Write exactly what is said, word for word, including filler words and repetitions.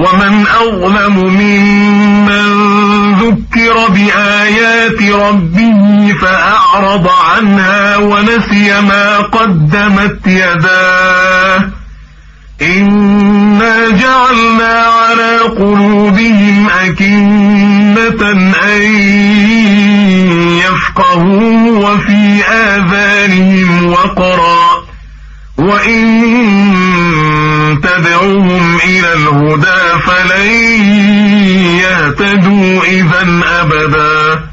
ومن أظلم ممن ذكر بآيات ربه فأعرض عنها ونسي ما قدمت يداه إنا جعلنا على قلوبهم أكنة أن يفقهوه وفي آذانهم وقرا وإن تدعوهم إلى الهدى فلن يهتدوا إذا أبدا.